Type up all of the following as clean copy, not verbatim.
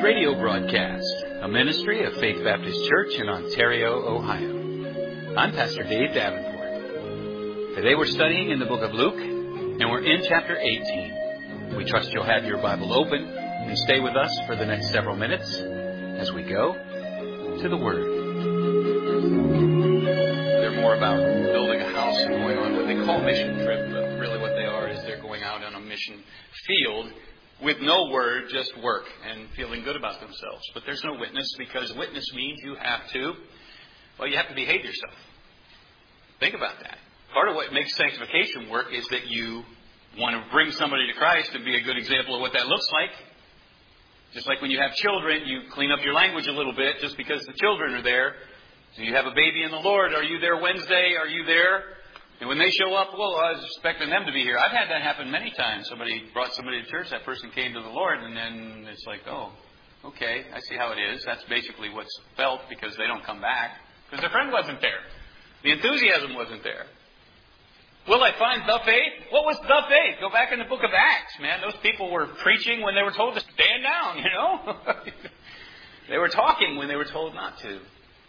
radio broadcast, a ministry of Faith Baptist Church in Ontario, Ohio. I'm Pastor Dave Davenport. Today we're studying in the book of Luke, and we're in chapter 18. We trust you'll have your Bible open and stay with us for the next several minutes as we go to the Word. They're more about building a house and going on what they call a mission trip, but really what they are is they're going out on a mission field with no word, just work, and feeling good about themselves. But there's no witness, because witness means you have to behave yourself. Think about that. Part of what makes sanctification work is that you want to bring somebody to Christ and be a good example of what that looks like. Just like when you have children, you clean up your language a little bit just because the children are there. So you have a baby in the Lord. Are you there Wednesday? Are you there? And when they show up, well, I was expecting them to be here. I've had that happen many times. Somebody brought somebody to church. That person came to the Lord, and then it's like, oh, okay, I see how it is. That's basically what's felt because they don't come back. Because their friend wasn't there. The enthusiasm wasn't there. Will I find the faith? What was the faith? Go back in the book of Acts, man. Those people were preaching when they were told to stand down, you know. They were talking when they were told not to.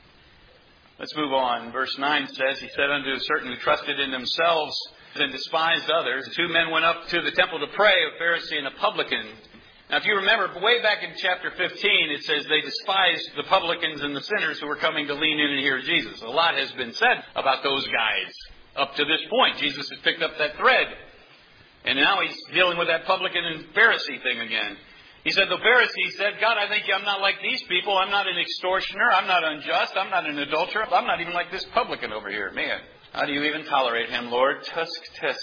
Let's move on. Verse 9 says, He said unto certain who trusted in themselves and despised others, 2 men went up to the temple to pray, a Pharisee and a publican. Now, if you remember, way back in chapter 15, it says they despised the publicans and the sinners who were coming to lean in and hear Jesus. A lot has been said about those guys up to this point. Jesus has picked up that thread. And now he's dealing with that publican and Pharisee thing again. He said, the Pharisee said, God, I think I'm not like these people. I'm not an extortioner. I'm not unjust. I'm not an adulterer. I'm not even like this publican over here. Man, how do you even tolerate him, Lord? Tusk, tusk.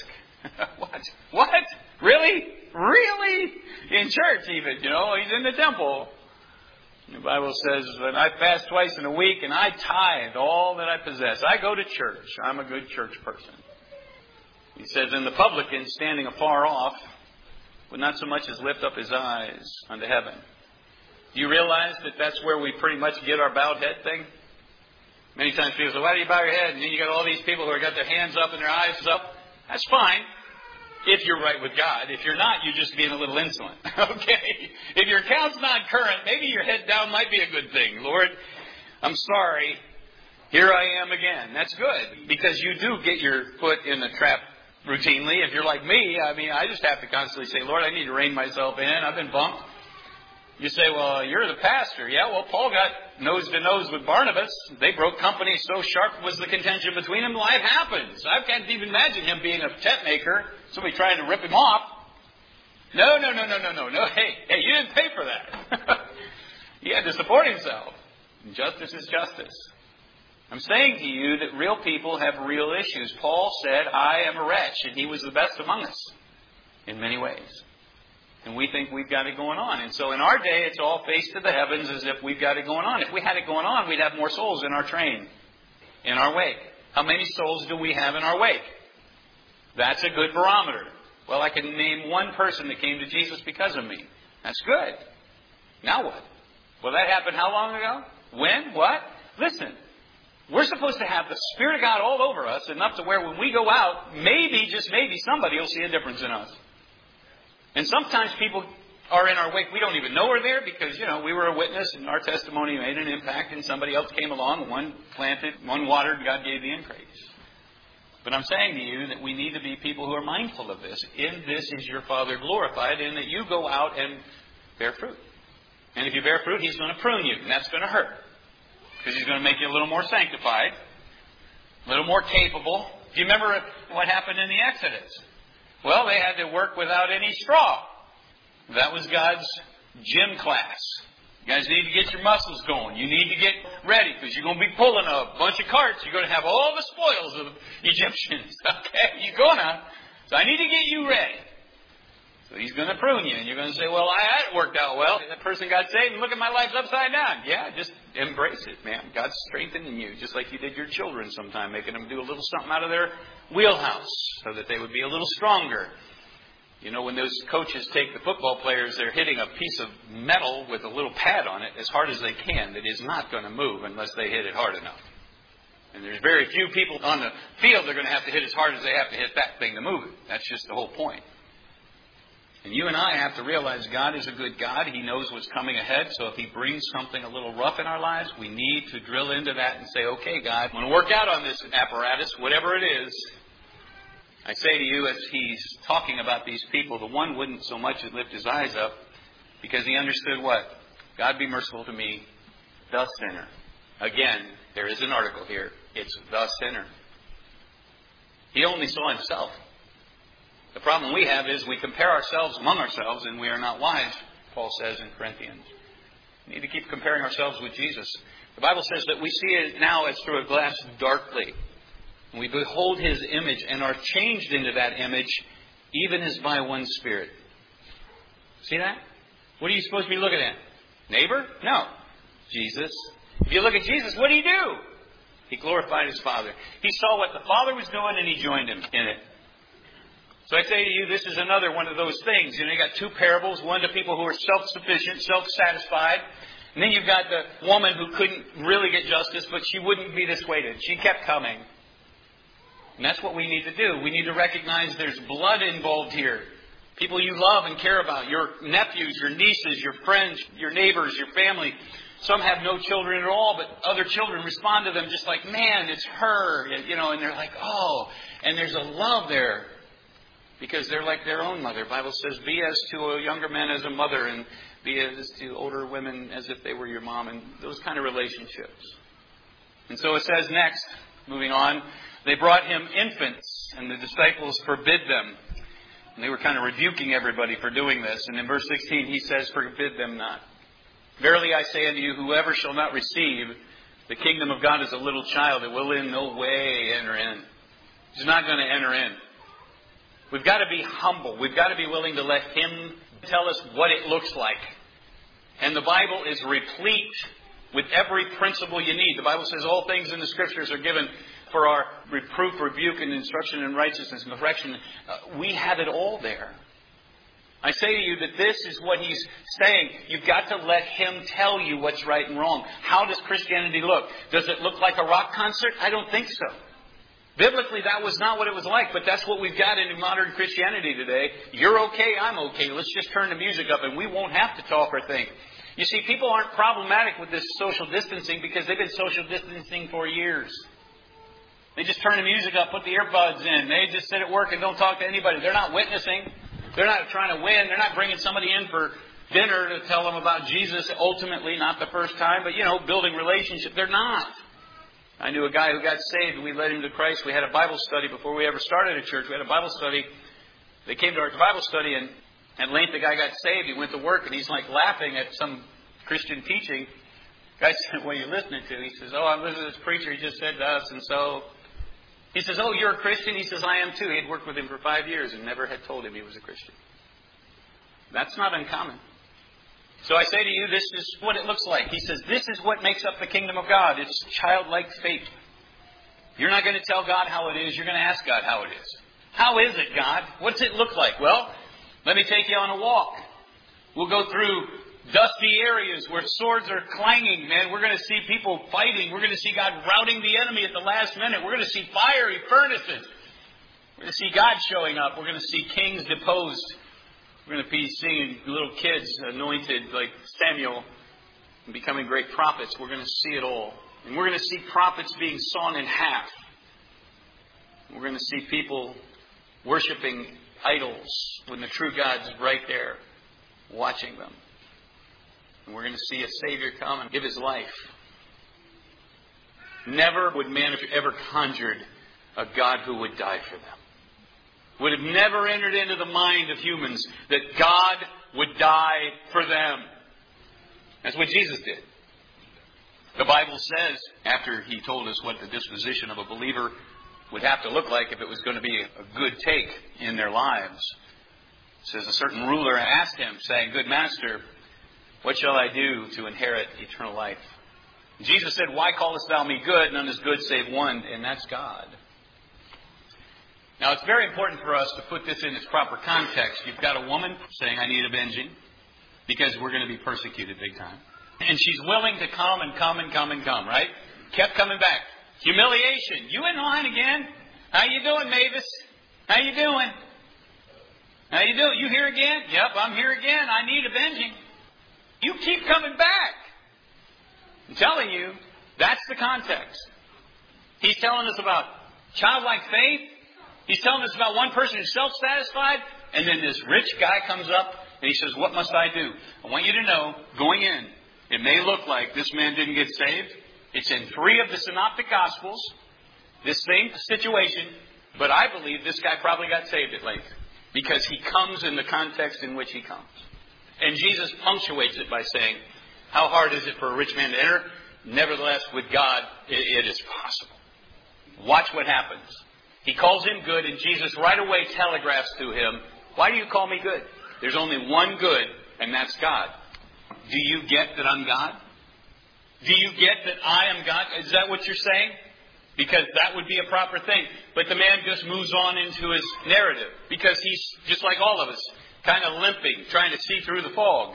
What? Really? Really? In church even, you know, he's in the temple. The Bible says that I fast twice in a week and I tithe all that I possess. I go to church. I'm a good church person. He says, and the publican standing afar off would not so much as lift up his eyes unto heaven. Do you realize that that's where we pretty much get our bowed head thing? Many times people say, why do you bow your head? And then you got all these people who have got their hands up and their eyes up. That's fine if you're right with God. If you're not, you're just being a little insolent. Okay? If your account's not current, maybe your head down might be a good thing. Lord, I'm sorry. Here I am again. That's good, because you do get your foot in the trap routinely. If you're like me, I just have to constantly say, Lord, I need to rein myself in. I've been bumped. You say, well, you're the pastor. Yeah, well, Paul got nose to nose with Barnabas. They broke company, so sharp was the contention between them. Life happens. I can't even imagine him being a tent maker, somebody trying to rip him off. No. Hey, you didn't pay for that. He had to support himself. Justice is justice. I'm saying to you that real people have real issues. Paul said, I am a wretch, and he was the best among us in many ways. And we think we've got it going on. And so in our day, it's all face to the heavens as if we've got it going on. If we had it going on, we'd have more souls in our train, in our wake. How many souls do we have in our wake? That's a good barometer. Well, I can name one person that came to Jesus because of me. That's good. Now what? Well, that happened how long ago? When? What? Listen. We're supposed to have the Spirit of God all over us, enough to where when we go out, maybe, just maybe, somebody will see a difference in us. And sometimes people are in our wake. We don't even know we're there because, we were a witness and our testimony made an impact and somebody else came along. One planted, one watered, God gave the increase. But I'm saying to you that we need to be people who are mindful of this. In this is your Father glorified, in that you go out and bear fruit. And if you bear fruit, He's going to prune you, and that's going to hurt. Because He's going to make you a little more sanctified, a little more capable. Do you remember what happened in the Exodus? Well, they had to work without any straw. That was God's gym class. You guys need to get your muscles going. You need to get ready because you're going to be pulling a bunch of carts. You're going to have all the spoils of the Egyptians. Okay? You're going to. So I need to get you ready. So He's going to prune you. And you're going to say, well, it worked out well. That person got saved and look at my life's upside down. Yeah, just embrace it, man. God's strengthening you just like you did your children sometime, making them do a little something out of their wheelhouse so that they would be a little stronger. When those coaches take the football players, they're hitting a piece of metal with a little pad on it as hard as they can that is not going to move unless they hit it hard enough. And there's very few people on the field that are going to have to hit as hard as they have to hit that thing to move it. That's just the whole point. And you and I have to realize God is a good God. He knows what's coming ahead. So if He brings something a little rough in our lives, we need to drill into that and say, okay, God, I'm going to work out on this apparatus, whatever it is. I say to you, as He's talking about these people, the one wouldn't so much as lift his eyes up because he understood what? God be merciful to me, the sinner. Again, there is an article here. It's the sinner. He only saw himself. The problem we have is we compare ourselves among ourselves and we are not wise, Paul says in Corinthians. We need to keep comparing ourselves with Jesus. The Bible says that we see it now as through a glass darkly. And we behold His image and are changed into that image even as by one Spirit. See that? What are you supposed to be looking at? Neighbor? No. Jesus. If you look at Jesus, what did He do? He glorified His Father. He saw what the Father was doing and He joined Him in it. So I say to you, this is another one of those things. You got two parables. One to people who are self-sufficient, self-satisfied. And then you've got the woman who couldn't really get justice, but she wouldn't be dissuaded. She kept coming. And that's what we need to do. We need to recognize there's blood involved here. People you love and care about. Your nephews, your nieces, your friends, your neighbors, your family. Some have no children at all, but other children respond to them just like, man, it's her. And they're like, oh. And there's a love there. Because they're like their own mother. The Bible says, be as to a younger man as a mother, and be as to older women as if they were your mom, and those kind of relationships. And so it says next, moving on, they brought Him infants, and the disciples forbid them. And they were kind of rebuking everybody for doing this. And in verse 16, He says, forbid them not. Verily I say unto you, whoever shall not receive the kingdom of God as a little child, it will in no way enter in. He's not going to enter in. We've got to be humble. We've got to be willing to let Him tell us what it looks like. And the Bible is replete with every principle you need. The Bible says all things in the Scriptures are given for our reproof, rebuke, and instruction in righteousness and correction. We have it all there. I say to you that this is what He's saying. You've got to let Him tell you what's right and wrong. How does Christianity look? Does it look like a rock concert? I don't think so. Biblically, that was not what it was like, but that's what we've got in modern Christianity today. You're okay, I'm okay. Let's just turn the music up and we won't have to talk or think. You see, people aren't problematic with this social distancing because they've been social distancing for years. They just turn the music up, put the earbuds in. They just sit at work and don't talk to anybody. They're not witnessing. They're not trying to win. They're not bringing somebody in for dinner to tell them about Jesus ultimately, not the first time, but, building relationships. They're not. I knew a guy who got saved. We led him to Christ. We had a Bible study before we ever started a church. We had a Bible study. They came to our Bible study, and at length the guy got saved. He went to work, and he's like laughing at some Christian teaching. The guy said, what are you listening to? He says, I'm listening to this preacher. He just said to us, and so... He says, you're a Christian? He says, I am too. He had worked with him for 5 years and never had told him he was a Christian. That's not uncommon. So I say to you, this is what it looks like. He says, this is what makes up the kingdom of God. It's childlike faith. You're not going to tell God how it is. You're going to ask God how it is. How is it, God? What's it look like? Well, let me take you on a walk. We'll go through dusty areas where swords are clanging, man. We're going to see people fighting. We're going to see God routing the enemy at the last minute. We're going to see fiery furnaces. We're going to see God showing up. We're going to see kings deposed. We're going to be seeing little kids anointed like Samuel and becoming great prophets. We're going to see it all. And we're going to see prophets being sawn in half. We're going to see people worshiping idols when the true God's right there watching them. And we're going to see a Savior come and give His life. Never would man have ever conjured a God who would die for them. Would have never entered into the mind of humans that God would die for them. That's what Jesus did. The Bible says, after He told us what the disposition of a believer would have to look like if it was going to be a good take in their lives, it says a certain ruler asked Him, saying, Good Master, what shall I do to inherit eternal life? Jesus said, Why callest thou me good? None is good save one, and that's God. Now, it's very important for us to put this in its proper context. You've got a woman saying, I need avenging, because we're going to be persecuted big time. And she's willing to come and come and come and come, right? Kept coming back. Humiliation. You in line again? How you doing, Mavis? How you doing? How you doing? You here again? Yep, I'm here again. I need avenging. You keep coming back. I'm telling you, that's the context. He's telling us about childlike faith. He's telling us about one person who's self-satisfied. And then this rich guy comes up and he says, what must I do? I want you to know, going in, it may look like this man didn't get saved. It's in 3 of the Synoptic Gospels, this same situation. But I believe this guy probably got saved at length, because he comes in the context in which he comes. And Jesus punctuates it by saying, how hard is it for a rich man to enter? Nevertheless, with God, it is possible. Watch what happens. He calls him good, and Jesus right away telegraphs to him, why do you call me good? There's only one good, and that's God. Do you get that I'm God? Do you get that I am God? Is that what you're saying? Because that would be a proper thing. But the man just moves on into his narrative, because he's just like all of us, kind of limping, trying to see through the fog.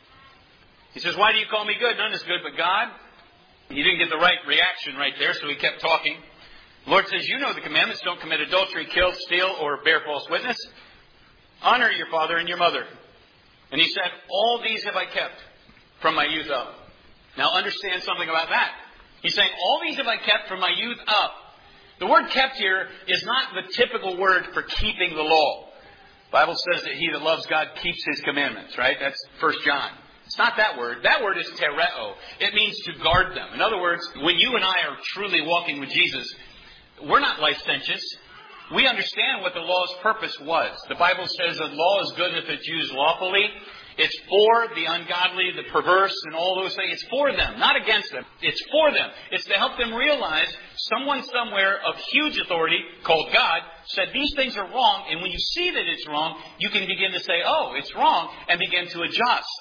He says, why do you call me good? None is good but God. He didn't get the right reaction right there, so he kept talking. The Lord says, you know the commandments. Don't commit adultery, kill, steal, or bear false witness. Honor your father and your mother. And he said, all these have I kept from my youth up. Now understand something about that. He's saying, all these have I kept from my youth up. The word kept here is not the typical word for keeping the law. The Bible says that he that loves God keeps his commandments, right? That's 1 John. It's not that word. That word is tereo. It means to guard them. In other words, when you and I are truly walking with Jesus, we're not licentious. We understand what the law's purpose was. The Bible says that law is good if it's used lawfully. It's for the ungodly, the perverse, and all those things. It's for them, not against them. It's for them. It's to help them realize someone somewhere of huge authority, called God, said these things are wrong. And when you see that it's wrong, you can begin to say, oh, it's wrong, and begin to adjust.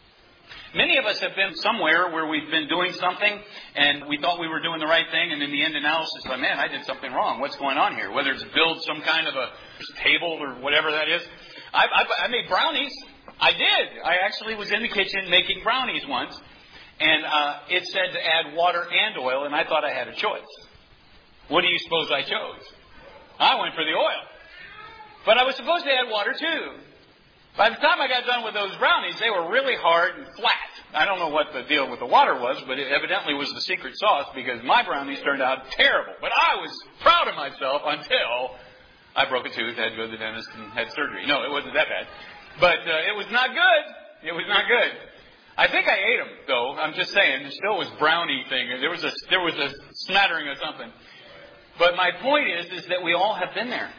Many of us have been somewhere where we've been doing something and we thought we were doing the right thing, and in the end analysis, like, man, I did something wrong. What's going on here? Whether it's build some kind of a table or whatever that is. I made brownies. I did. I actually was in the kitchen making brownies once, and it said to add water and oil, and I thought I had a choice. What do you suppose I chose? I went for the oil. But I was supposed to add water too. By the time I got done with those brownies, they were really hard and flat. I don't know what the deal with the water was, but it evidently was the secret sauce, because my brownies turned out terrible. But I was proud of myself until I broke a tooth, had to go to the dentist, and had surgery. No, it wasn't that bad. But it was not good. It was not good. I think I ate them, though. I'm just saying. There still was brownie thing. There was a smattering of something. But my point is that we all have been there.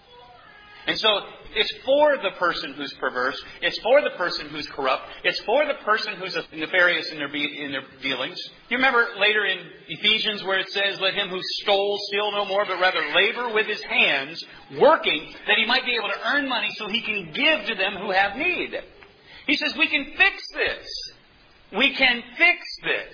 And so it's for the person who's perverse. It's for the person who's corrupt. It's for the person who's nefarious in their dealings. You remember later in Ephesians where it says, let him who stole steal no more, but rather labor with his hands, working, that he might be able to earn money so he can give to them who have need. He says, we can fix this. We can fix this.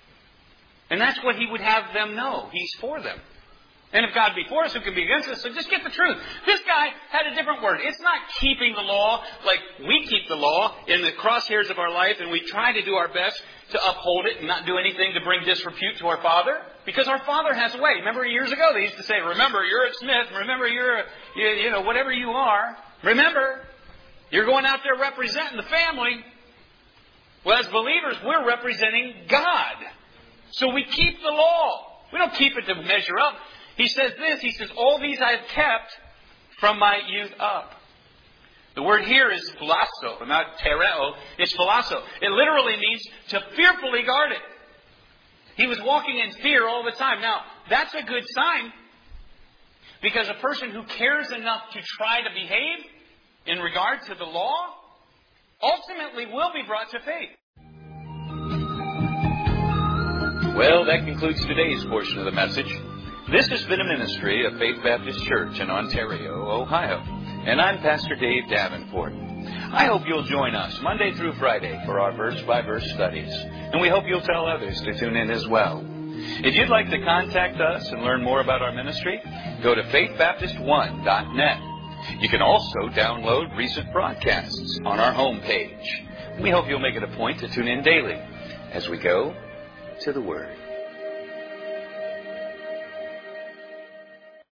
And that's what he would have them know. He's for them. And if God be for us, who can be against us? So just get the truth. This guy had a different word. It's not keeping the law like we keep the law in the crosshairs of our life, and we try to do our best to uphold it and not do anything to bring disrepute to our Father. Because our Father has a way. Remember years ago they used to say, remember, you're at Smith. Remember, you're whatever you are. Remember, you're going out there representing the family. Well, as believers, we're representing God. So we keep the law. We don't keep it to measure up. He says this, he says, all these I have kept from my youth up. The word here is philasso, not tereo. It's philasso. It literally means to fearfully guard it. He was walking in fear all the time. Now, that's a good sign, because a person who cares enough to try to behave in regard to the law ultimately will be brought to faith. Well, that concludes today's portion of the message. This has been a ministry of Faith Baptist Church in Ontario, Ohio. And I'm Pastor Dave Davenport. I hope you'll join us Monday through Friday for our verse-by-verse studies. And we hope you'll tell others to tune in as well. If you'd like to contact us and learn more about our ministry, go to faithbaptist1.net. You can also download recent broadcasts on our homepage. We hope you'll make it a point to tune in daily as we go to the Word.